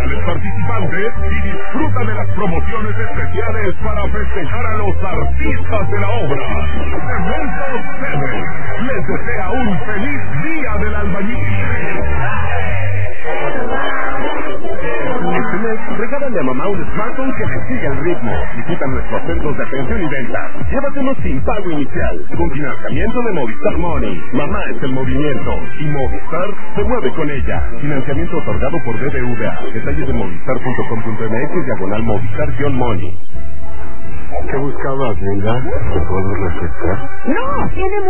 locales participantes y disfruta de las promociones especiales para festejar a los artistas de la obra. Cementos Cemex les desea un feliz Día del Albañil. Este mes, regálale a mamá un smartphone que le siga el ritmo. Visita nuestros centros de atención y venta. Llévatelos sin pago inicial. Con financiamiento de Movistar Money. Mamá es el movimiento. Y Movistar se mueve con ella. Financiamiento otorgado por BBVA. Detalles de movistar.com.mx/Movistar-Money. ¿Qué buscabas, Linda? ¿Te puedo recetar? No, tiene